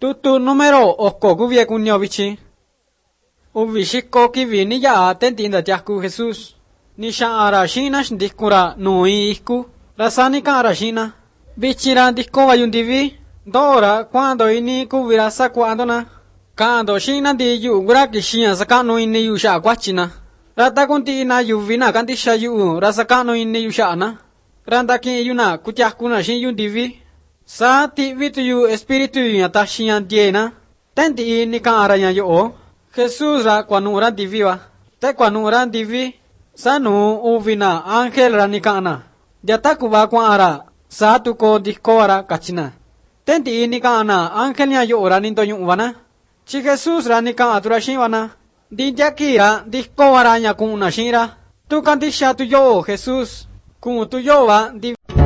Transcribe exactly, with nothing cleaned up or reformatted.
Tutu número oko kuvie kunyo vichi. Uvishiko kivi ni ya tentinda tiaku Jesús. Ni shaara shina shdikura nui iku. Rasani kara shina. Bichira ndiko vayundivi. Dora cuando ini kuvira sakuandona. Kando shina di yu gura kishia sakano ini yu sha kwachina. Rata kunti ina yu vina kantisha yu rasakano ini yu sha na. Randa ki yuna kutiakuna shin yundivi. Sa ti vitu yu espiritu yu yatashian diena. Tenti ini kara ya yo. Jesús ra kwanura diviwa. Te kwanura divi. Sanu uvina angel ranikana. Diatakuba kwara. Sa tuko dikora kachina. Tenti ini kana angel nya yo ranindo yu wana. Chi Jesús ranika aturashin wana. Di diakira dikora nya kuna shira. Tu kantisha tu yo Jesús. Kun tu yo wa di